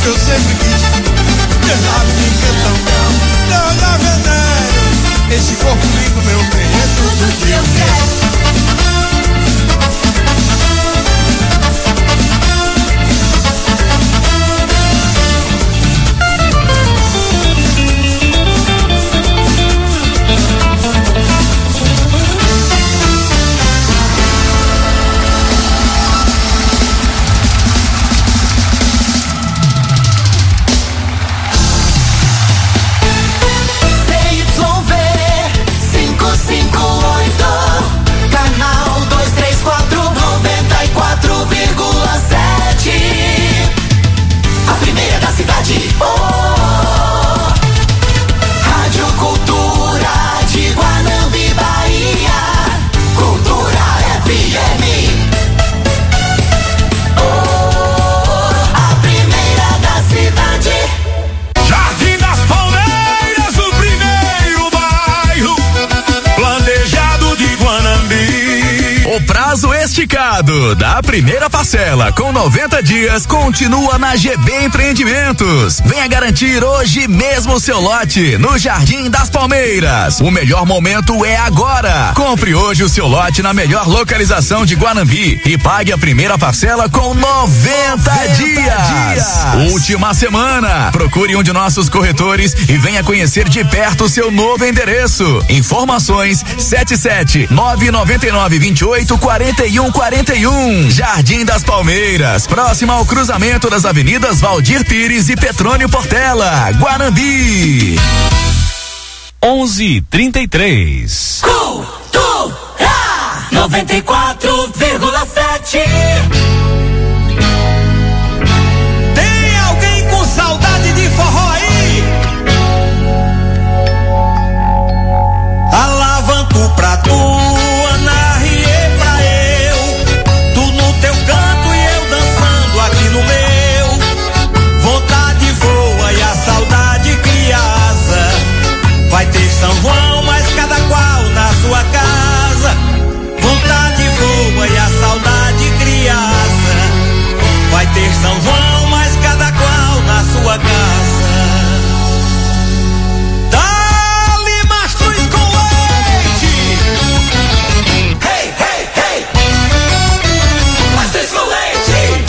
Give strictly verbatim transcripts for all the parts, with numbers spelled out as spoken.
que eu sempre quis. Deus sabe me encantão. Não, não, veneno. Esse corpo lindo meu bem é tudo que eu quero. Esticado da primeira parcela com noventa dias continua na G B Empreendimentos. Venha garantir hoje mesmo o seu lote no Jardim das Palmeiras. O melhor momento é agora. Compre hoje o seu lote na melhor localização de Guanambi e pague a primeira parcela com noventa dias. Última semana. Procure um de nossos corretores e venha conhecer de perto o seu novo endereço. Informações sete sete nove nove nove dois oito quatro um quarenta e um. Jardim das Palmeiras, próximo ao cruzamento das avenidas Valdir Pires e Petrônio Portela, Guanambi. onze e trinta e três. Cultura noventa e quatro vírgula sete. Tem alguém com saudade de forró aí? Alavanco pra tu. Vai ter São João, mas cada qual na sua casa. Vontade voa e a saudade criança. Vai ter São João, mas cada qual na sua casa. Dá-lhe mastruz com leite. Hey, hey, hey. Mastruz com leite.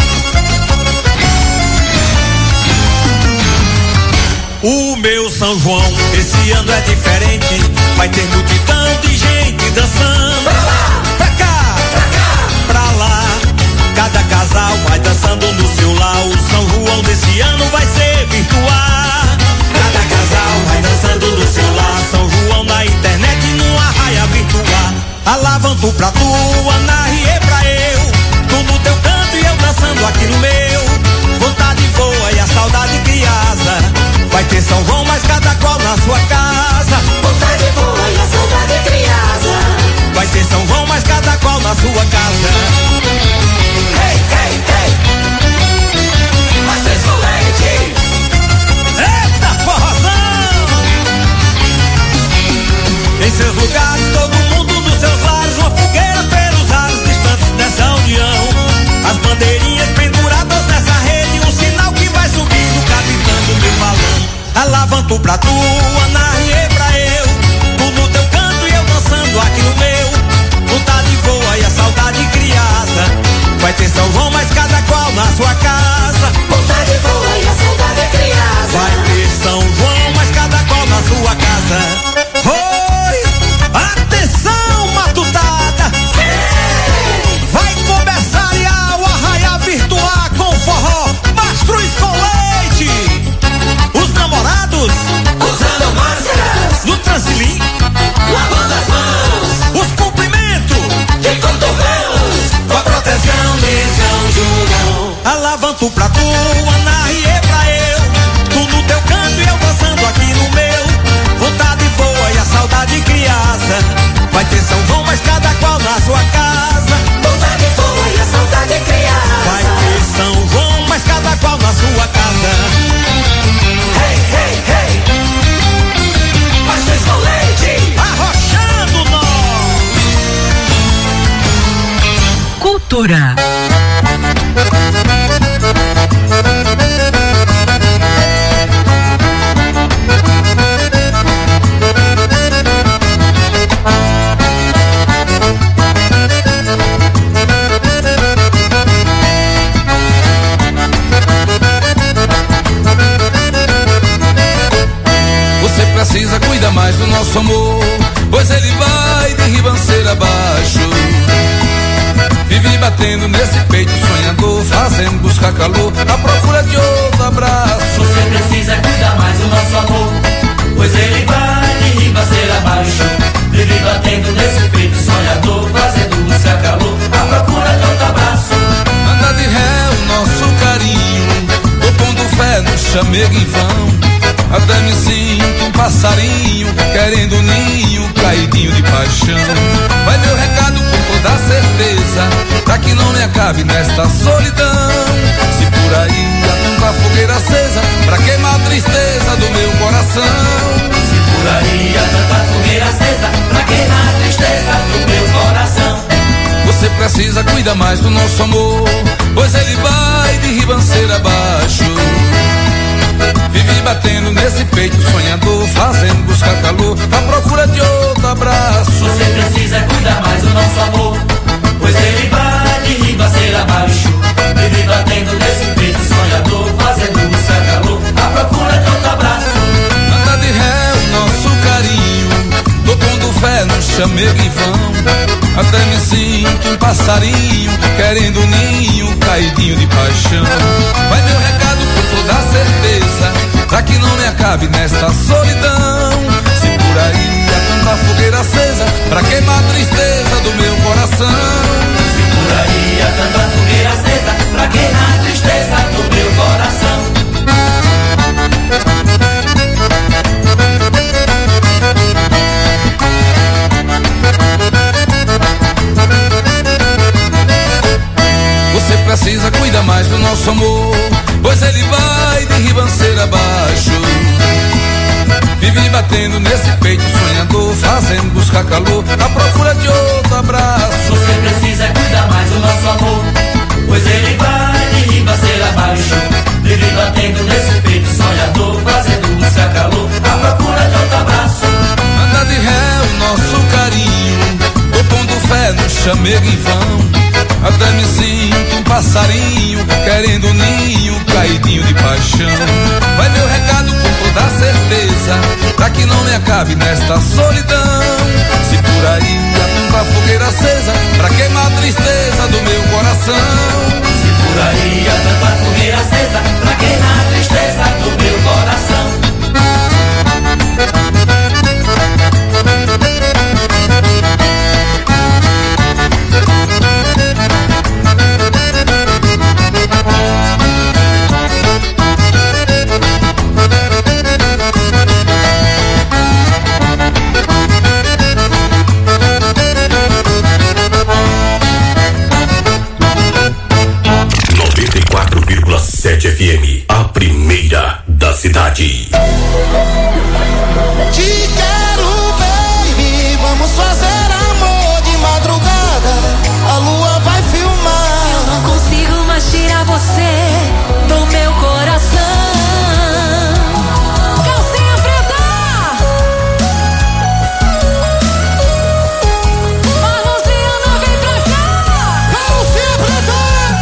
O meu São João esse ano é diferente, vai ter multidão de gente dançando. Pra lá, pra cá, pra cá, pra lá. Cada casal vai dançando no seu lar. O São João desse ano vai ser virtual. Cada casal vai dançando no seu lar. São João na internet numa raia virtual. Alavanco pra tu, Ana e pra eu. Tu no teu canto e eu dançando aqui no meu. Vontade voa e a saudade criança. Vai ter São João, mas cada qual na sua casa. Vontade boa e a saudade criança. Vai ter São João, mas cada qual na sua casa. Hey, hey, hey. Mastruz com leite. Eita forrozão. Em seus lugares, todo mundo nos seus lares. Uma fogueira pelos ares distantes dessa união. As bandeirinhas penduradas nessa rede. Um sinal que vai subindo, capitando meu balão. Alavanco pra tu, Ana e pra eu. Tu no teu canto e eu dançando aqui no meu. Vontade voa e a saudade criança. Vai ter São João, mas cada qual na sua casa. Vontade voa e a saudade criança. Vai ter São João, mas cada qual na sua casa. Oi, atenção matutada. Vai começar o arraial virtual com forró, mastruz com leite. Os namorados usando máscaras no transilim, lavando as mãos. Os cumprimentos de cotovelos com a proteção de São João. Alavanco pra tu, Ana e pra eu. Tu no teu canto e eu dançando aqui no meu. Vontade voa e a saudade criança. Vai ter São João, mas cada qual na sua casa. Vontade voa e a saudade criança. Vai ter São João, mas cada qual na sua casa. Hey, hey, hey. Mastruz com leite. Arrochando nós. Cultura. nosso amor, pois ele vai de ribanceira abaixo. Vive batendo nesse peito sonhador, fazendo buscar calor, à procura de outro abraço. Você precisa cuidar mais do nosso amor, pois ele vai de ribanceira abaixo. Vive batendo nesse peito sonhador, fazendo buscar calor, à procura de outro abraço. Anda de ré o nosso carinho, tô pondo fé no chamego em vão. Até me sinto um passarinho, querendo um ninho, caidinho de paixão. Vai meu recado com toda certeza, pra que não me acabe nesta solidão. Se por aí há tanta fogueira acesa, pra queimar a tristeza do meu coração. Se por aí há tanta fogueira acesa, pra queimar a tristeza do meu coração. Você precisa cuidar mais do nosso amor, pois ele vai de ribanceira abaixo. Vive batendo nesse peito sonhador, fazendo buscar calor, à procura de outro abraço. Você precisa cuidar mais do nosso amor, pois ele vai de ribanceira abaixo. Vive batendo nesse peito sonhador, fazendo buscar calor, à procura de outro abraço. Anda de ré o nosso carinho, tô pondo fé no chamego em vão. Até me sinto um passarinho, querendo um ninho, caidinho de paixão. Vai meu recado com toda certeza, pra que não me acabe nesta solidão. Se por aí há tanta fogueira acesa, pra queimar a tristeza do meu coração. Se por aí há tanta fogueira acesa, pra queimar a tristeza do meu coração. Você precisa cuidar mais do nosso amor, pois ele vai de ribanceira abaixo. Vive batendo nesse peito sonhador, fazendo buscar calor, à procura de outro abraço. Você precisa cuidar mais do nosso amor, pois ele vai de ribanceira abaixo. Vive batendo nesse peito sonhador, fazendo buscar calor, à procura de outro abraço. Anda de ré o nosso carinho, tô pondo fé no chamego em vão. Até me sinto um passarinho, querendo um ninho, caidinho de paixão. Vai meu recado com toda certeza, pra que não me acabe nesta solidão. Se por aí há tanta fogueira acesa, pra queimar a tristeza do meu coração. Se por aí há tanta fogueira acesa, pra queimar a tristeza do meu coração. sete F M, a primeira da cidade. Te quero, baby, vamos fazer amor de madrugada. A lua vai filmar. Eu não consigo mais tirar você do meu coração. Calcinha preta! Marronzinha não vem pra cá! Calcinha preta!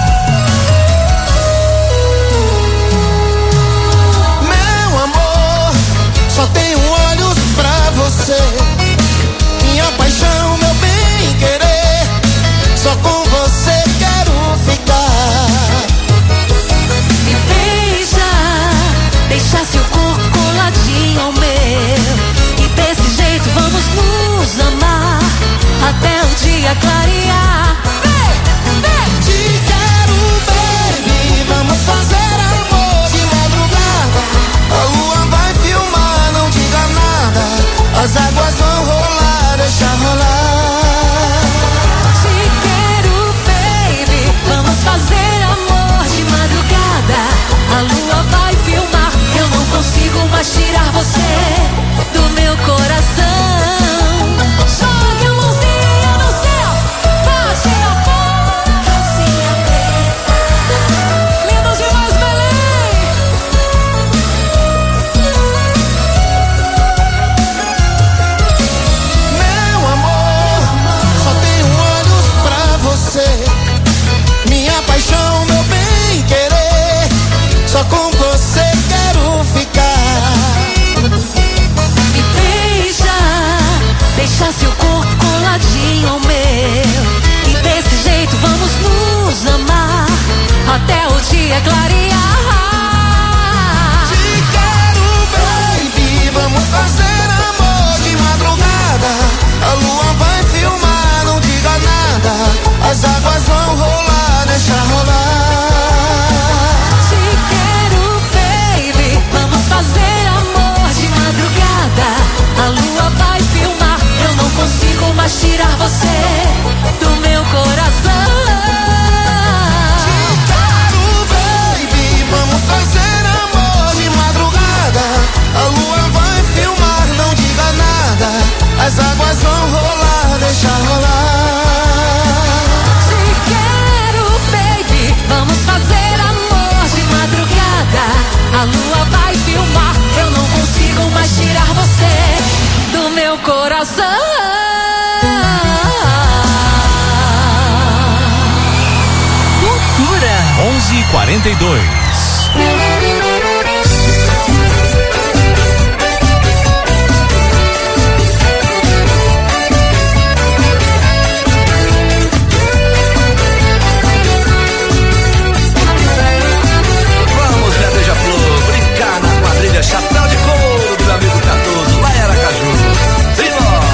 Só tenho olhos pra você, minha paixão, meu bem querer. Só com você quero ficar. Me beija, deixa seu corpo coladinho ao meu. E desse jeito vamos nos amar até o dia clarear. Vem, vem! Te quero, baby, vamos fazer amor de madrugada. A lua vai filmar, não diga nada. As águas vão rolar, deixa rolar. Te quero, baby, vamos fazer amor de madrugada. A lua vai filmar, eu não consigo mais tirar você do meu coração. Jogue a mãozinha no céu, bate na palma. Calcinha preta, lindo demais. dia clarear. Te quero, baby, vamos fazer amor de madrugada. A lua vai filmar, não diga nada. As águas vão rolar, deixa rolar. Te quero, baby, vamos fazer amor de madrugada. A lua vai filmar, eu não consigo mais tirar você do meu coração. Te quero, baby, vamos fazer amor de madrugada. A lua vai filmar, não diga nada. As águas vão rolar, deixa rolar. Te quero, baby, vamos fazer amor de madrugada. A lua vai filmar, eu não consigo mais tirar você do meu coração. Cultura onze e quarenta e dois. Chapéu de couro do meu amigo Cardoso, lá em Aracaju. Simbora!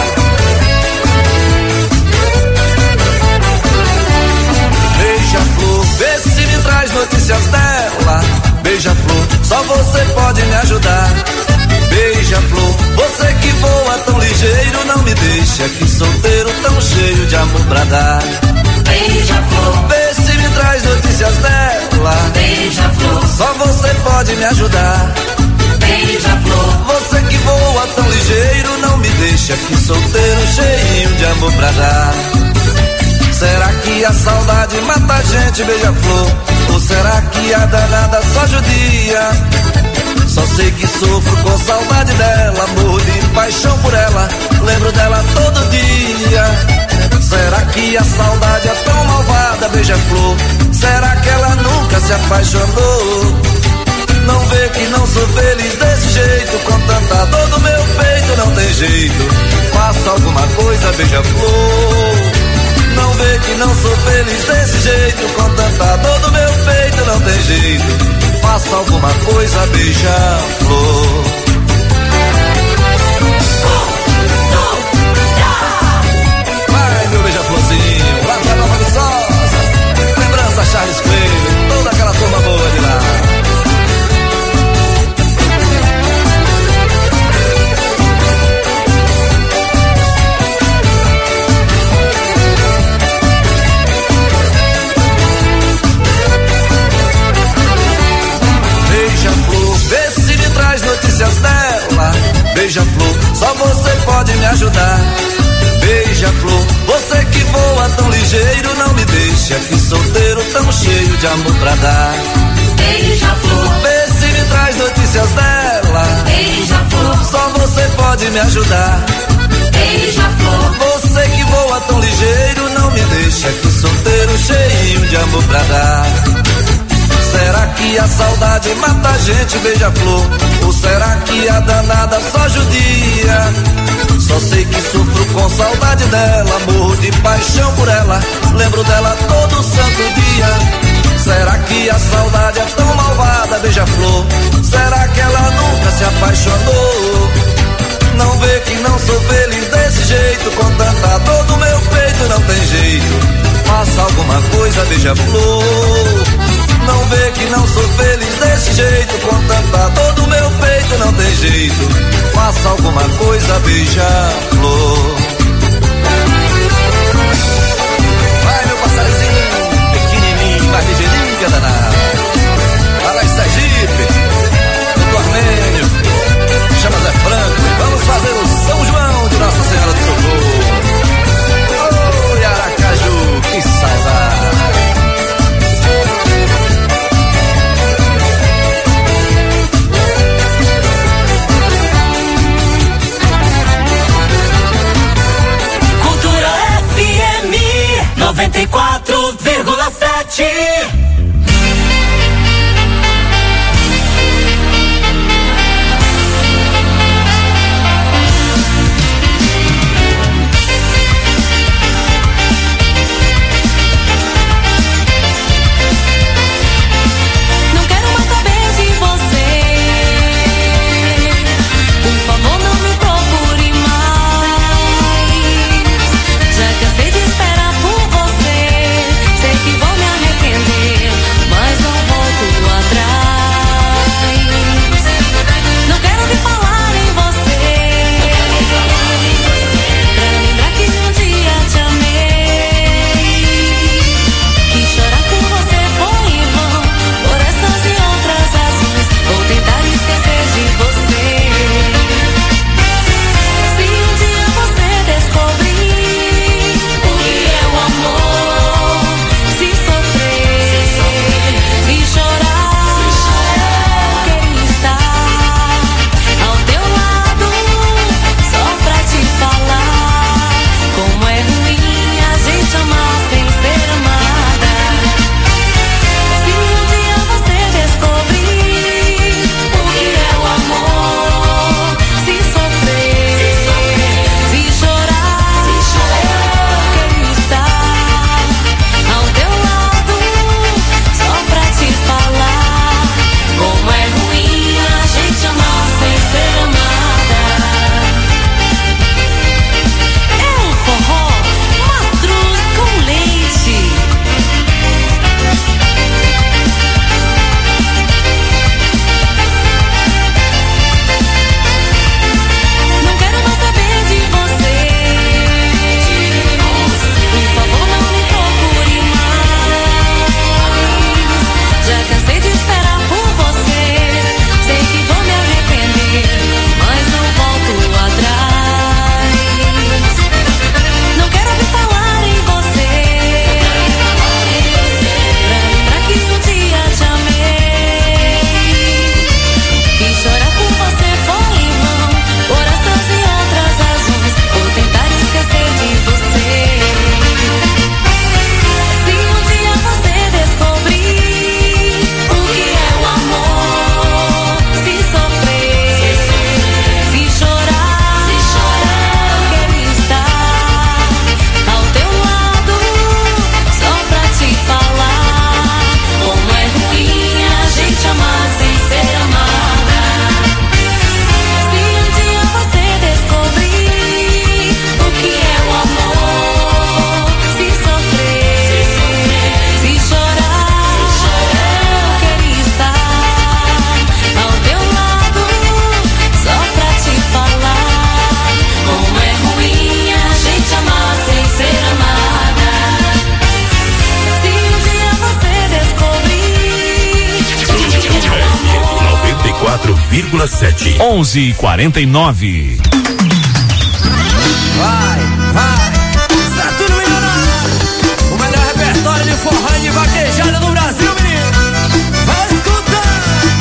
Beija-flor, vê se me traz notícias dela. Beija-flor, só você pode me ajudar. Beija-flor, você que voa tão ligeiro, não me deixa aqui solteiro, tão cheio de amor pra dar. Beija-flor, vê se me traz notícias dela. Beija-flor, só você pode me ajudar. Beija-flor, você que voa tão ligeiro, não me deixa aqui solteiro, cheio de amor pra dar. Será que a saudade mata a gente, beija-flor? Ou será que a danada só judia? Só sei que sofro com saudade dela, morro de paixão por ela, lembro dela todo dia. Será que a saudade é tão malvada, beija-flor? Será que ela nunca se apaixonou? Não vê que não sou feliz desse jeito, com tanta dor no meu peito, não tem jeito. Faça alguma coisa, beija-flor. Não vê que não sou feliz desse jeito, com tanta dor no meu peito, não tem jeito. Faça alguma coisa, beija-flor. Vai, meu beija-florzinho, lá pra Nova Viçosa. Lembrança Charles Coelho, toda aquela turma boa de lá. Notícias dela, beija-flor, só você pode me ajudar. Beija-flor, você que voa tão ligeiro, não me deixa aqui solteiro, tão cheio de amor pra dar. Beija-flor, vê se me traz notícias dela. Beija-flor, só você pode me ajudar. Beija-flor, você que voa tão ligeiro, não me deixa aqui solteiro, cheio de amor pra dar. Será que a saudade mata a gente, beija-flor? Ou será que a danada só judia? Só sei que sofro com saudade dela, morro de paixão por ela, lembro dela todo santo dia. Será que a saudade é tão malvada, beija-flor? Será que ela nunca se apaixonou? Não vê que não sou feliz desse jeito, com tanta dor no meu peito, não tem jeito. Faça alguma coisa, beija-flor. Não vê que não sou feliz desse jeito, com tanta dor no meu peito, não tem jeito. Faça alguma coisa, beija-flor. Vai, meu passarinho, pequenininho, mas ligeirinho que é danado. Vai lá em Sergipe, no Armênio, chama Zé Franco, vamos fazer o São João de Nossa Senhora do Socorro. Oi, Aracaju, que saudade. vírgula sete. onze e quarenta e nove. Vai, vai, Saturno Milionário, o melhor repertório de forró e de vaquejada do Brasil, menino. Vai escutar.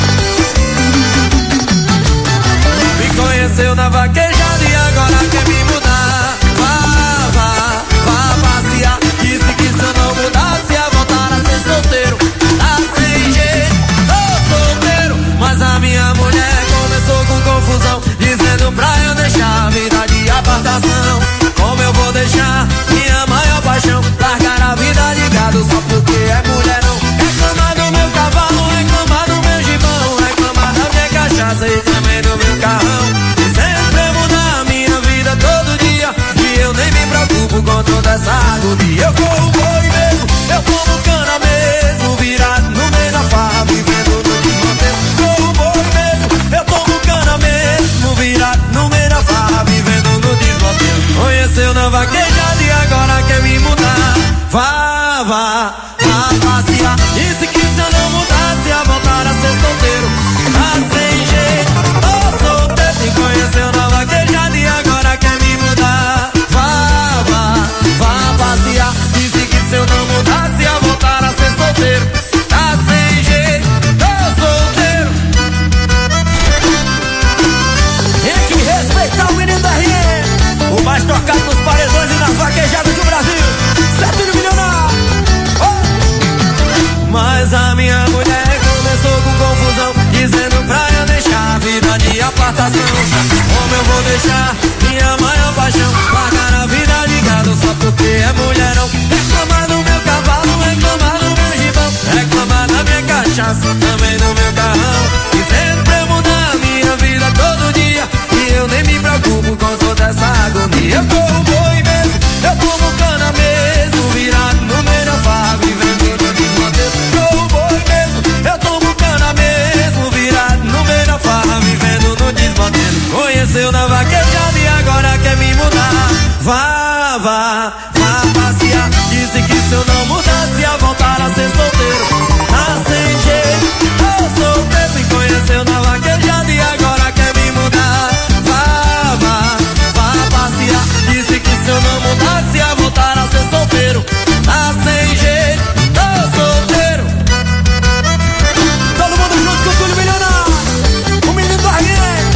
Me conheceu na vaquejada e agora quer me mudar. Vá, vá, vá passear. Disse que se eu não mudasse ia voltar a ser solteiro. Tá sem jeito, tô solteiro. Mas a minha mulher começou com confusão, dizendo pra eu deixar a vida de apartação. Como eu vou deixar minha maior paixão, largar a vida de gado só porque é mulherão? Reclamar do meu cavalo, reclamar do meu gibão, reclamar da minha cachaça e também do meu carrão. E sempre mudar a minha vida todo dia, e eu nem me preocupo com toda essa agonia. Eu corro boi mesmo, eu como cana mesmo, virado no meio da farra, vivendo no desmantelo. Corro boi mesmo, eu tomo cana mesmo, virado no meio da farra, vivendo no desmantelo. Conheceu na vaquejada e agora quer me mudar. Vá, vá, vá passear. Disse que se eu não mudasse ia voltar a ser solteiro. Tá sem jeito, tô solteiro. Me conheceu na vaquejada e agora quer me mudar. Vá, vá, vá passear. Disse que se eu não mudasse ia voltar a ser solteiro. Tá sem jeito, tô solteiro. Tem que respeitar o menino da R M, o mais tocado nos paredões e nas vaquejadas do Brasil. Saturno Milionário. Oh! Mas a minha mulher começou com confusão, dizendo pra eu deixar a vida de apartação. Como eu vou deixar minha maior paixão, largar a vida de gado só porque é mulherão? Reclamar do meu cavalo, reclamar do meu gibão, reclamar da minha cachaça, também do meu carrão. E sempre mudar a minha vida todo dia, e eu nem me preocupo com toda essa agonia. Eu corro boi mesmo, eu como cana mesmo, virado no meio da farra, vivendo no desmantelo. Corro boi mesmo, eu tomo cana mesmo, virado no meio da farra, vivendo no desmantelo. Conheceu na vaquejada e agora quer me mudar. Vá, vá, vá passear. Disse que se eu não mudasse ia voltar a ser solteiro. Tá sem jeito, tô solteiro. Me conheceu na vaquejada e agora quer me mudar. Vá, vá, vá passear. Disse que se eu não mudasse ia voltar a ser solteiro. Tá sem jeito, tô solteiro. Todo mundo junto com o Túlio Milionário, o menino do R M.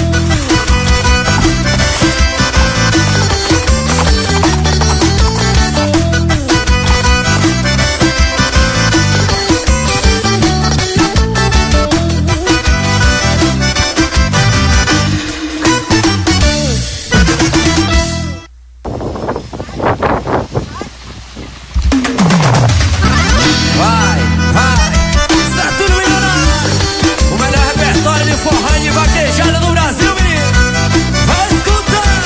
Vai, vai, Saturno Milionário, o melhor repertório de forró e de vaquejada do Brasil, menino. Vai escutar.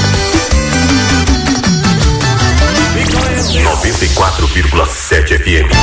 Me conhece. noventa e quatro vírgula sete F M.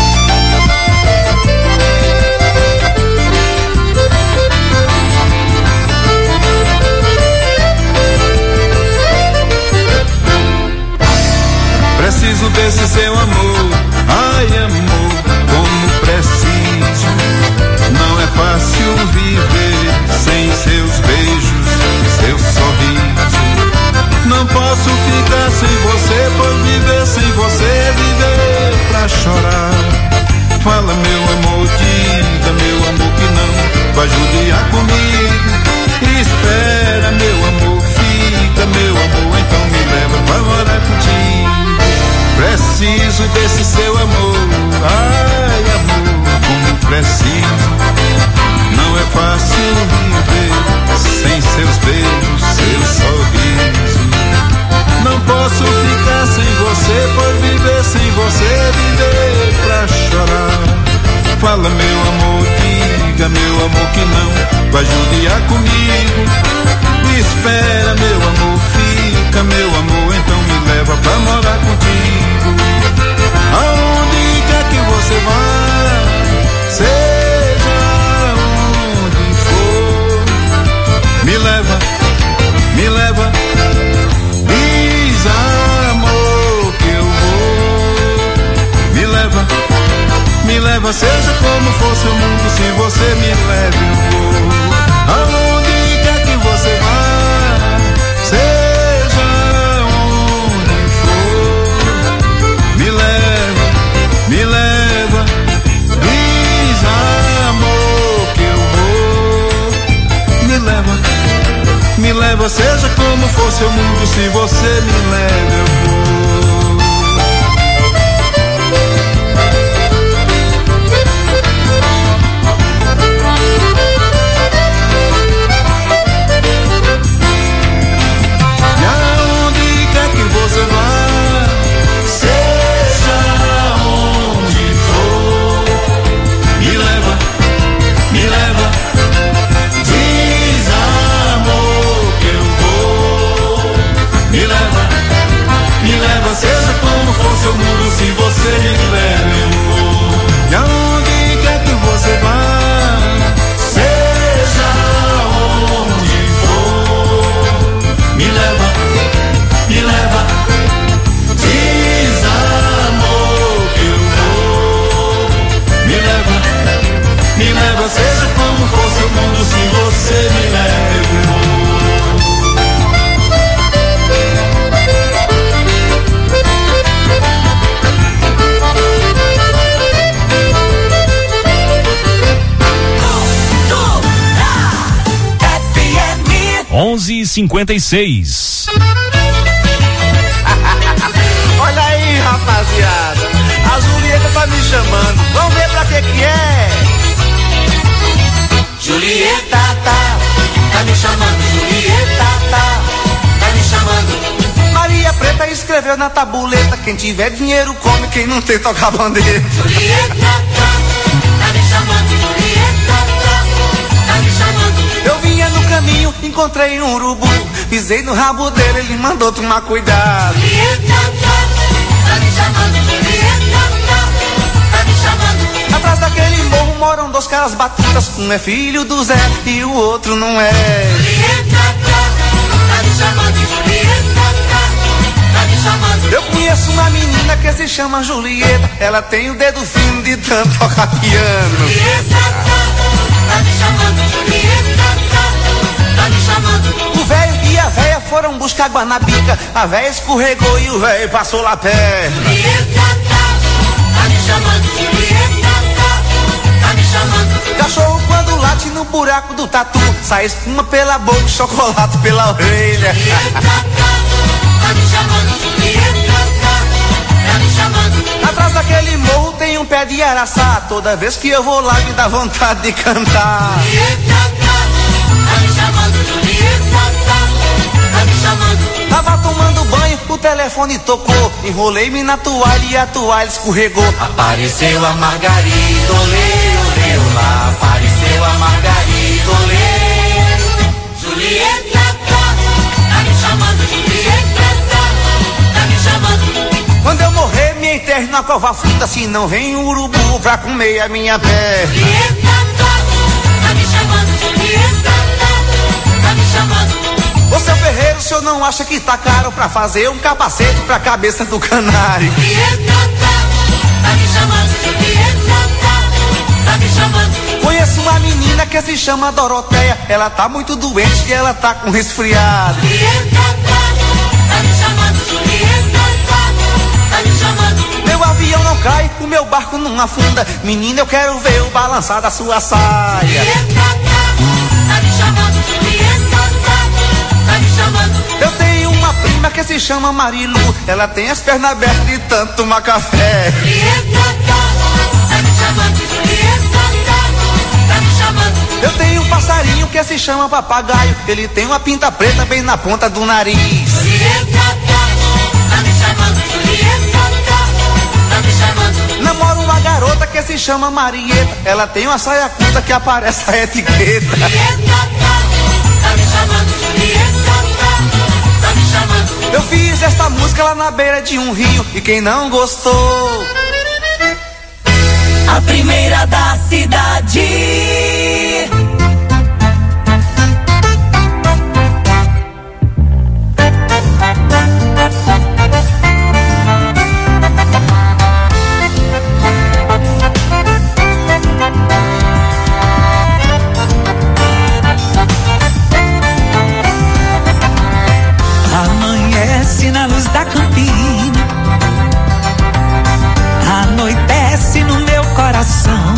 Preciso desse seu amor, ai amor, como preciso. Não é fácil viver sem seus beijos, seu sorriso. Não posso ficar sem você, pois viver sem você é viver pra chorar. Fala meu amor, diga meu amor que não vai judiar comigo. Espera meu amor, fica meu amor, então me leva pra morar contigo. Preciso desse seu amor, ai amor, como preciso. Não é fácil viver sem seus beijos, seu sorriso. Não posso ficar sem você, pois viver sem você é viver pra chorar. Fala meu amor, diga meu amor que não vai judiar comigo. Espera meu amor, fica meu amor, então me leva pra morar contigo. Aonde quer que você vá, seja onde for, me leva, me leva, diz amor que eu vou. Me leva, me leva, seja como for seu mundo, se você me leva eu vou. leva, seja como for seu mundo, se você me leva eu vou. E aonde quer que você vá, seja onde for, me leva, me leva. Diz amor que eu vou. Me leva, me leva, seja como for seu mundo, se você me leva eu vou. E aonde quer que você vá, seja onde for, me leva, me leva. Diz amor que eu vou. Me leva, me leva, seja como for seu mundo, se você me leva eu vou. onze e cinquenta e seis. Olha aí, rapaziada, a Julieta tá me chamando, vamos ver pra que que é. Julieta tá, tá me chamando, Julieta tá, tá me chamando. Maria Preta escreveu na tabuleta, quem tiver dinheiro come, quem não tem toca a bandeira. Julieta tá, tá me chamando, Julieta tá, tá me chamando. Eu vinha no caminho, encontrei um urubu, pisei no rabo dele, ele mandou tomar cuidado. Julieta tá, tá me chamando, Julieta tá, tá me chamando. Atrás daquele morro moram dois caras batutas, um é filho do Zé e o outro não é. Julieta tá, tá me chamando, Julieta tá, tá me chamando. Eu conheço uma menina que se chama Julieta, ela tem o dedo fino de tanto tocar piano. Julieta tá, tá me chamando, Julieta tá, tá me chamando. O velho e a véia foram buscar água na bica, a véia escorregou e o velho passou lá perto. Julieta tá, tá me chamando, Julieta tá, tá me chamando. Cachorro quando late no buraco do tatu, sai espuma pela boca e chocolate pela orelha. Julieta tá, tá me chamando, Julieta tá, tá me chamando. Atrás daquele morro tem um pé de araçá, toda vez que eu vou lá me dá vontade de cantar. Julieta tá, tá me chamando, Julieta tá, tá me chamando. Tava tomando banho, o telefone tocou, enrolei-me na toalha e a toalha escorregou. Apareceu a Margarida, olê, olê, olá. Apareceu a Margarida, olê. Julieta tá, tá me chamando, Julieta tá, tá me chamando. Quando eu morrer, me enterre na cova funda, se não vem um urubu pra comer a minha perna. Julieta tá, tá me chamando, Julieta tá, tá me chamando. Ô seu ferreiro, o senhor não acha que tá caro pra fazer um capacete pra cabeça do canário? Julieta tá, tá me chamando, Julieta tá, tá me chamando. Conheço uma menina que se chama Doroteia, ela tá muito doente e ela tá com resfriado. Julieta tá, tá me chamando, Julieta tá, tá me chamando. Meu avião não cai, o meu barco não afunda, menina eu quero ver o balançar da sua saia. Julieta tá, tá me chamando, Julieta tá, tá me chamando. Eu tenho uma prima que se chama Marilu, ela tem as pernas abertas de tanto tomar café. Julieta tá, tá me chamando, Julieta tá, tá me chamando. Eu tenho um passarinho que se chama papagaio, ele tem uma pinta preta bem na ponta do nariz. Julieta tá, tá me chamando, Julieta tá, tá me chamando. Namoro uma garota que se chama Marieta, ela tem uma saia curta que aparece a etiqueta. Julieta tá, tá me chamando, Julieta tá, tá me chamando. Eu fiz esta música lá na beira de um rio e quem não gostou, a primeira da cidade. Amanhece na luz da campina, anoitece no meu coração.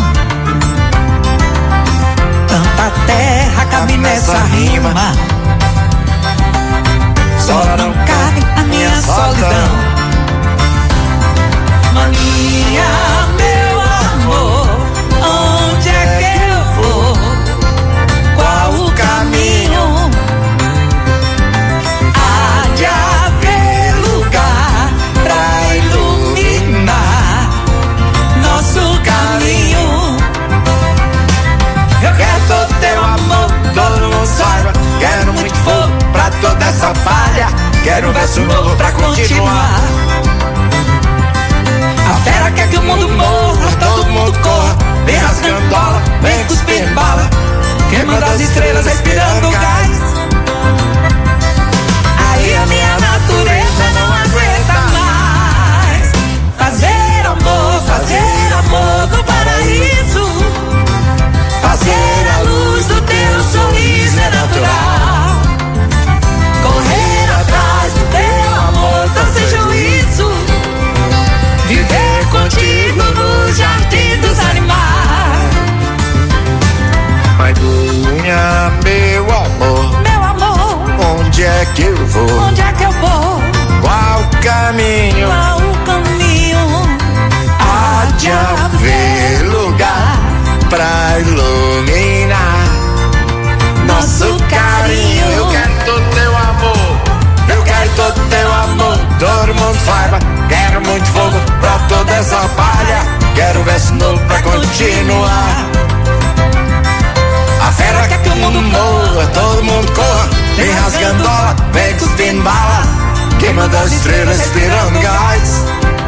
Tanta terra cabe nessa rima, das estrelas respirando gás. Aí a minha natureza não aguenta mais. Fazer amor, fazer amor no paraíso. Fazer a luz do teu sorriso é natural. Correr atrás do teu amor, tá sem juízo. Viver contigo no jardim dos animais. Maidunha, meu amor, meu amor, onde é que eu vou? Onde é que eu vou? Qual o caminho? Qual o caminho? Há de haver lugar pra iluminar nosso carinho. Eu quero todo teu amor, eu quero todo teu amor. Todo mundo saiba, quero muito fogo pra toda essa palha. Quero verso novo pra continuar. A fera quer que o mundo morra, todo mundo corra, vem rasgando bola, vem cuspindo bala, queimando as estrelas, respirando gás.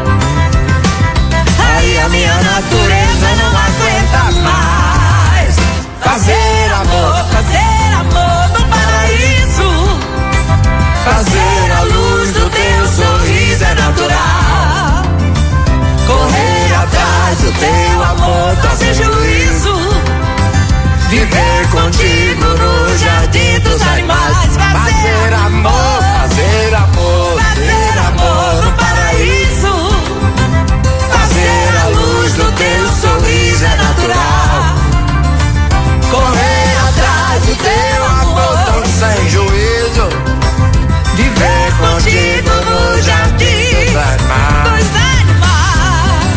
Aí a minha natureza não aguenta mais. Fazer amor, fazer amor no paraíso. fazer a luz do teu sorriso é natural. Correr atrás do teu amor, tá sem juízo. Viver contigo no jardim dos animais. Fazer amor, fazer amor, fazer amor no paraíso. fazer a luz do teu sorriso é natural. Correr atrás do teu amor, tão sem juízo. viver contigo no jardim dos animais. dos animais.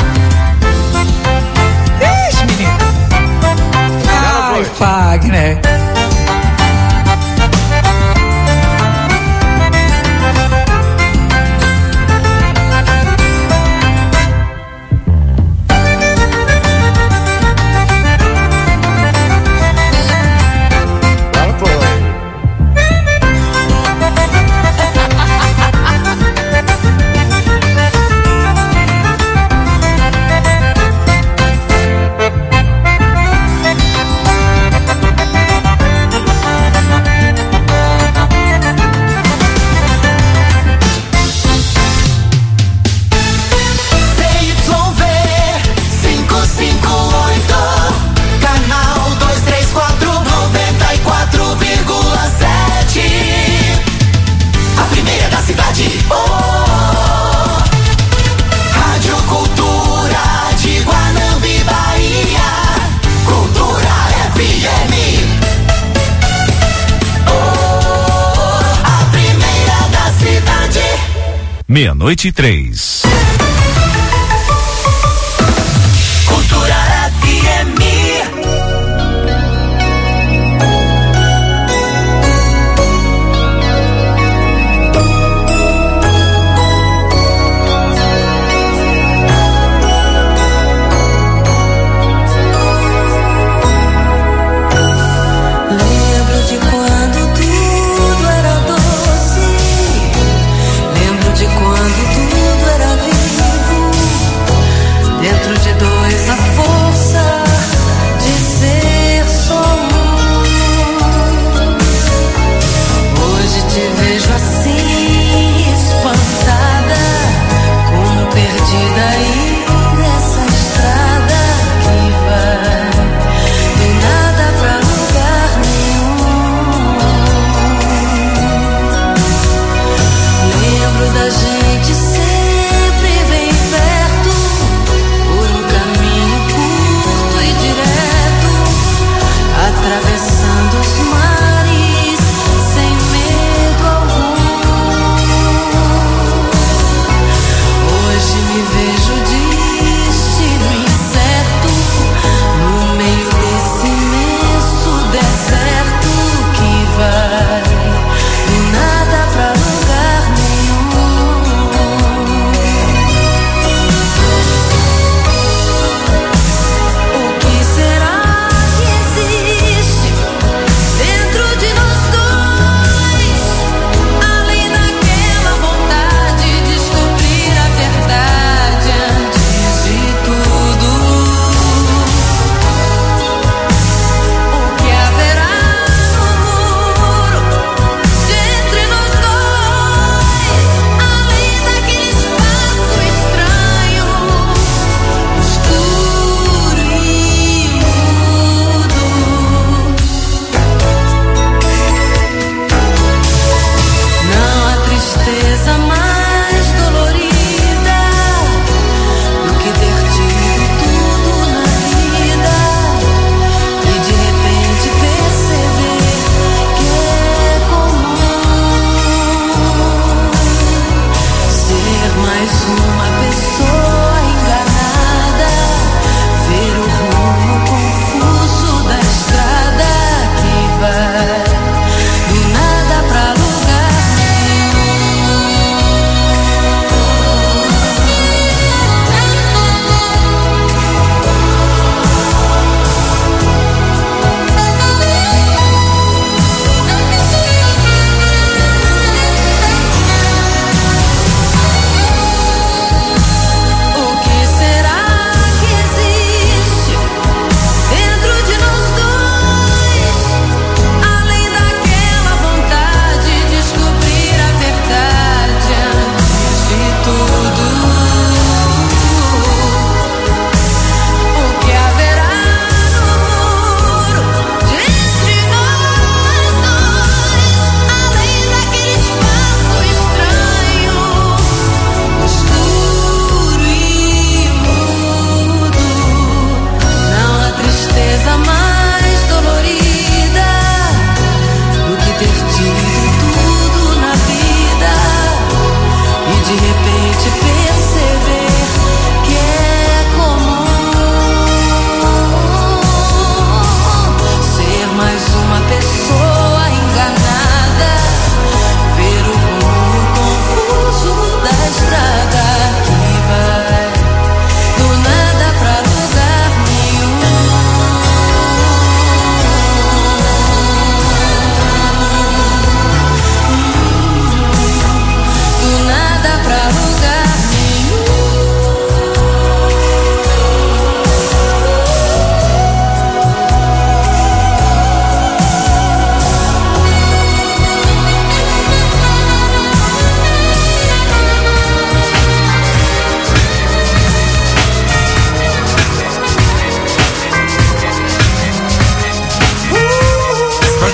Ixi, menino. Ai, Fagner. Meia-noite e três. Cultura F M. Lembro de quando tudo era doce. Lembro de quando tudo era vida.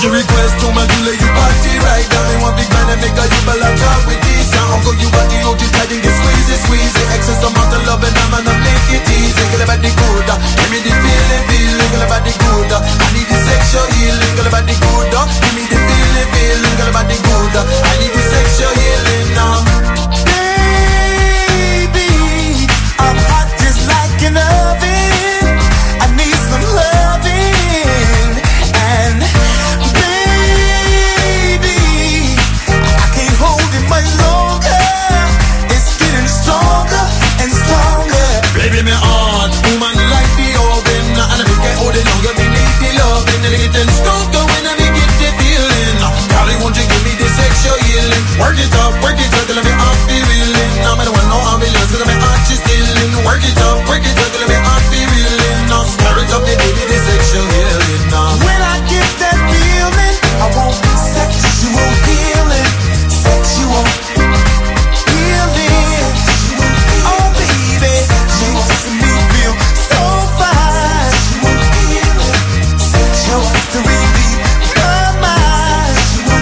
your request to my Julie, you party right down. They want big man and make a you ball and talk with this. Uncle, you got the O T tight and get squeezy, squeezy. Excess amount of love and I'm gonna make it easy. Girl about the good, give me the feeling, feeling. Girl about the good, I need the sexual healing. Girl about the good, give me the feeling, feeling. Girl about the good, I need the sexual healing now. Baby, I'm hot just like an oven. I need some loving. And baby, I can't hold it much longer. It's getting stronger and stronger. Baby, me on, woman like the oven. And if you can't hold it longer, me need the loving. And it's getting stronger when I get the feeling. Golly, won't you give me the sexual healing? Work it up, work it up, let me off the reeling. I'm the one, no ambulance, cause I'm an she's stealing. Work it up, work it up, let me off the reeling. Now stir it up, me baby, the sexual healing now. When I get that feeling, I want sexual healing. Sexual healing. Oh baby, makes me feel so fine. Sexual to relieve my mind.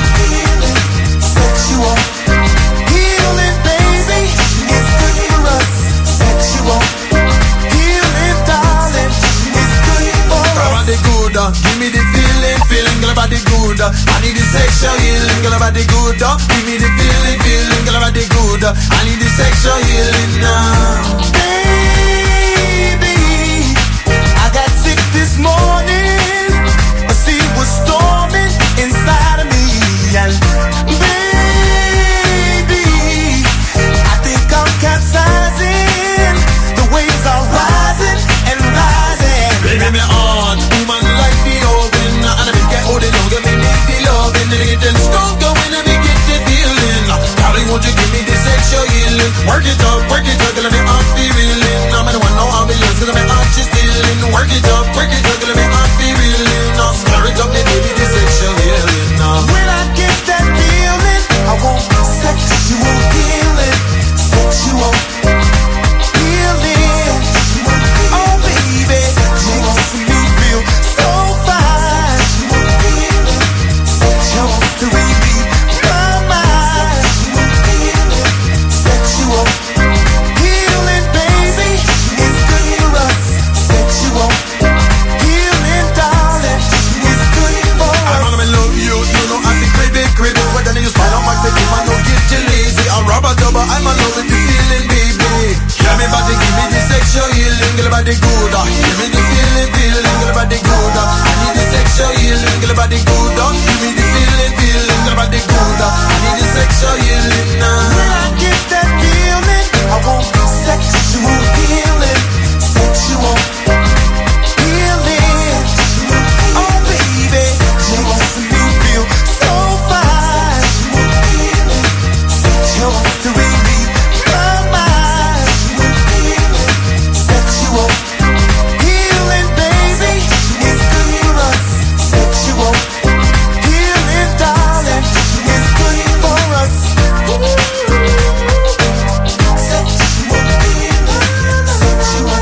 Sexual healing, baby, it's good for us. Sexual healing, darling, it's good for Girl about the good, uh, give me the feeling, feeling. Girl about the good, uh, I need the sexual healing. Girl about the good, uh, give me the feeling, feeling. Girl about the good, uh, I need the sexual healing now. Baby, I got sick this morning. A sea was storming inside of me. And baby, I think I'm capsizing. The waves are rising and rising. Baby, me on, woman like the oven. And if you can't hold it longer, me need the loving. And it's getting stronger when I get the feeling. Golly, won't you give me the sexual healing? Work it up, work it up, let me off the reeling. I'm the one, no ambulance, cause I'm an she's stealing. Work it up, work it up, let me off the reeling. Now stir it up, me baby, the sexual healing now. When I get that feeling, I want sexual healing. Sexual healing. Oh baby, makes me feel so fine. Sexual to relieve my mind. Sexual healing, baby, it's good for us. Sexual healing, darling, it's good for us. I'm gonna love you, you know I'm the crazy, crazy. But then you smile on my face, you man, don't get you lazy. I'm rubber double, I'm in love with the feeling, baby. Give me body, give me the sexual healing. Girl about the good, uh, give me the feeling, feeling. Girl about the good, uh, I need the sexual healing. Girl about the good, uh, give me the feeling, feeling. Girl about the good, uh, I need the sexual healing now. When I get that feeling, I want sexual healing. Sexual healing. Oh baby, makes me feel so fine. Sexual to relieve my mind. Sexual healing, baby, it's good for us. Sexual healing, darling, it's good for us. Sexual healing, sexual.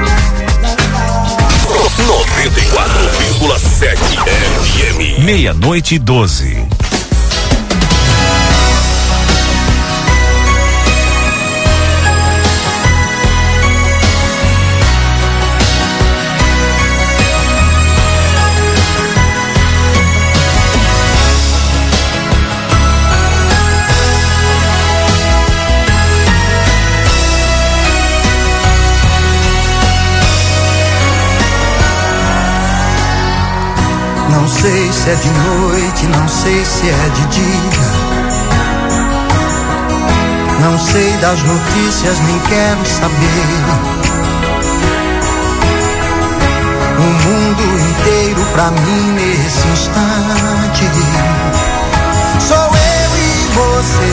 noventa e quatro vírgula sete F M. Meia-noite e doze. Não sei se é de noite, não sei se é de dia. Não sei das notícias, nem quero saber. O mundo inteiro pra mim nesse instante sou eu e você.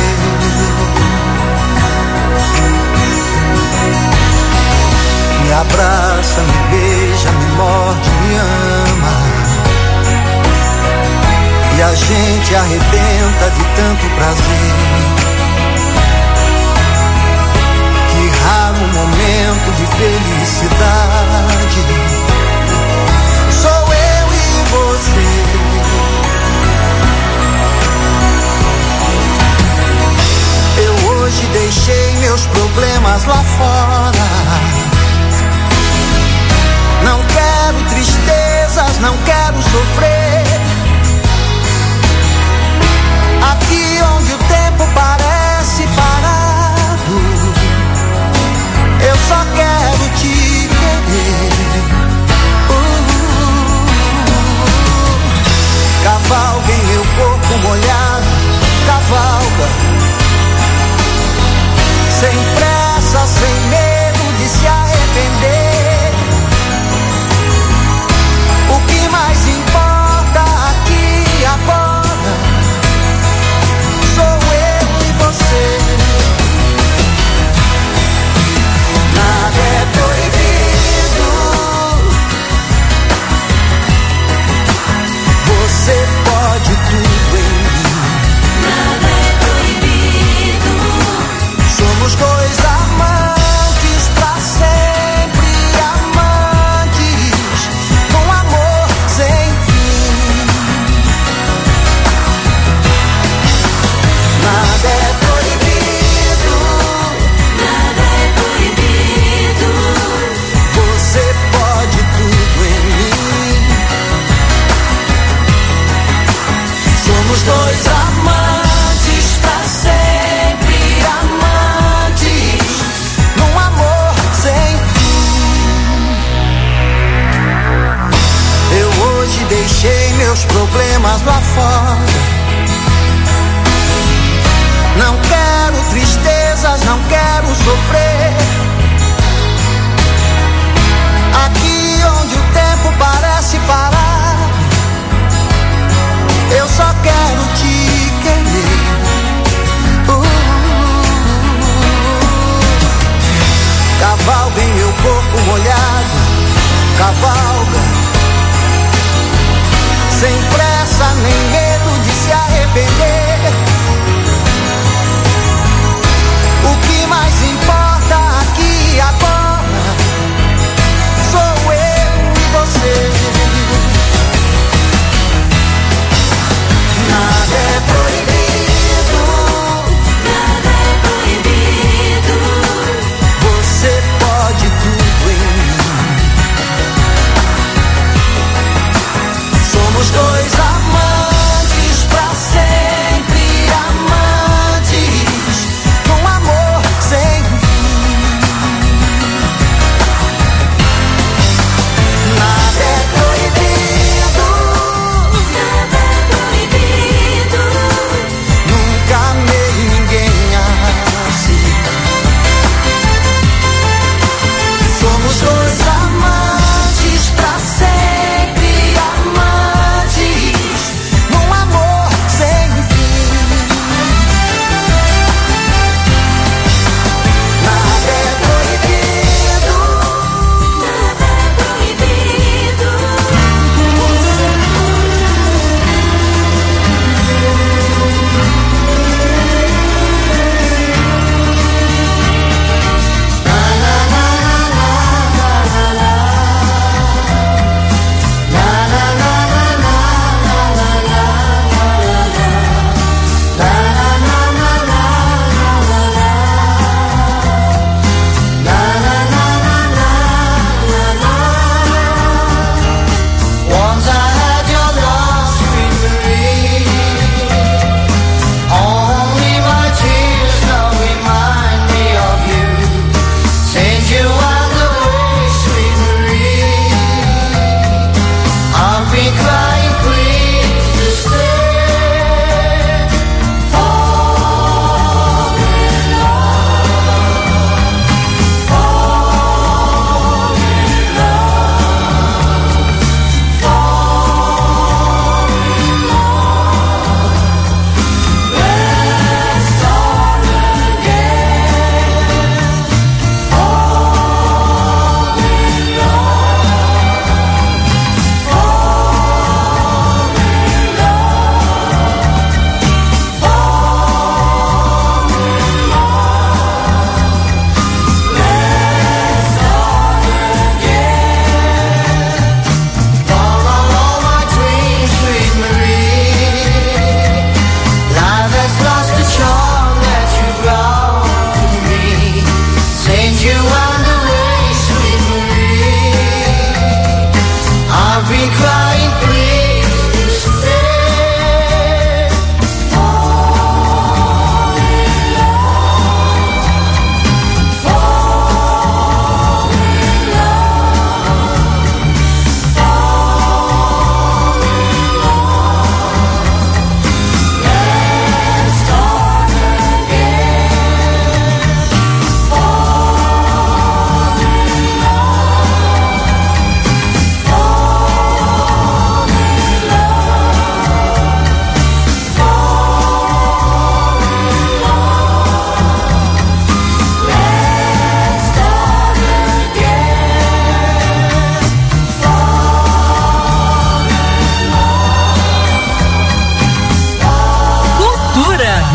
Me abraça, me beija, me morde, me ama. E a gente arrebenta de tanto prazer. Que raro momento de felicidade. Sou eu e você. problemas lá fora. Não quero tristezas, não quero sofrer. Aqui onde o tempo parece parado, eu só quero te querer. uh, Cavalga em meu corpo molhado, cavalga sem pressa, sem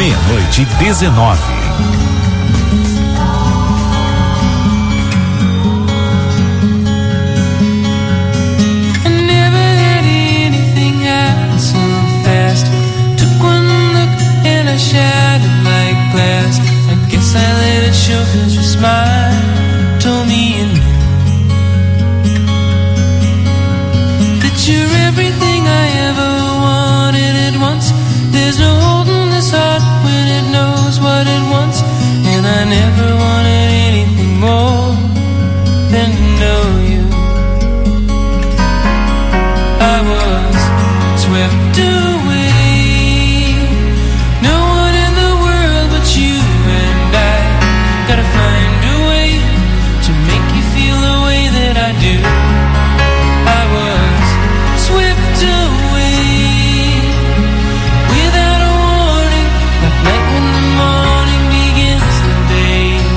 meia-noite e dezenove. Shattered like glass. I guess I let it show, cause your smile told me you knew that you're everything I ever wanted at once. There's no holding this heart when it knows what it wants, and I never wanted anything more than to know you. I was swept away. Gotta find a way to make you feel the way that I do. I was swept away without a warning, like night when the morning begins the day.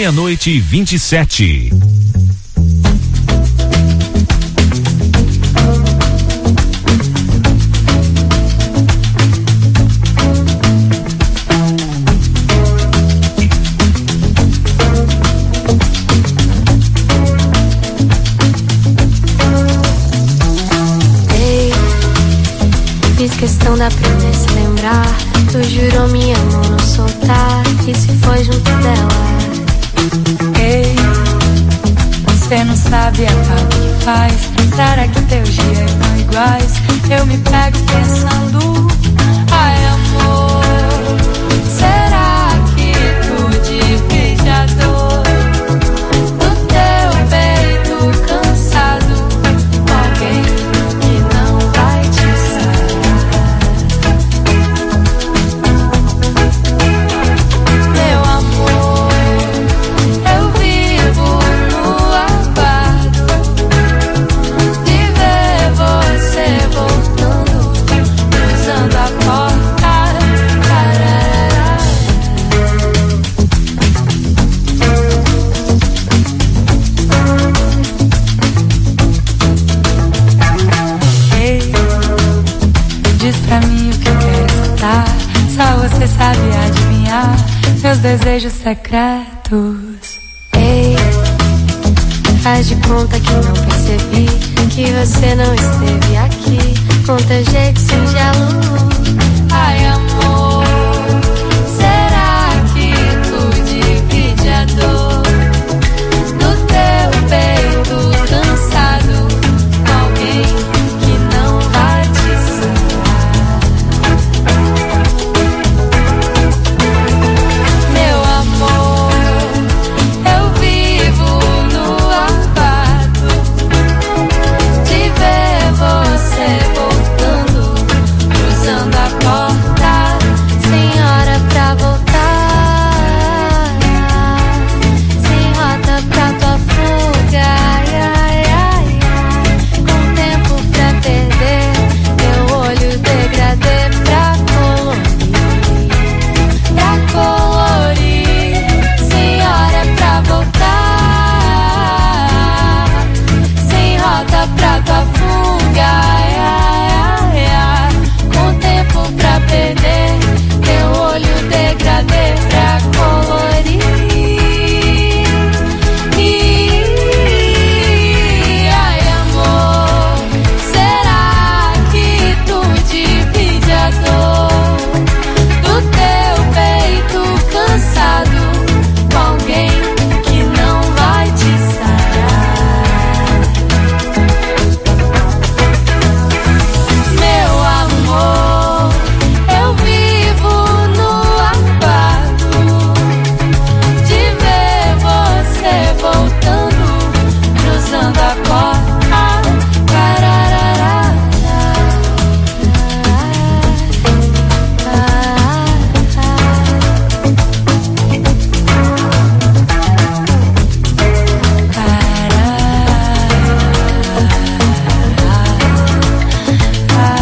meia-noite e vinte e sete. Questão da promessa lembrar. Tu jurou minha mão não soltar. E se foi junto dela? Ei, você não sabe a falta que faz. Será que teus dias são iguais? Eu me pego pensando, ai amor, será que tu divide a dor do teu peito cansado com alguém que não vai te você sabe adivinhar meus desejos secretos. Ei, faz de conta que não percebi que você não esteve aqui com teu jeito singelo. Ai, amor,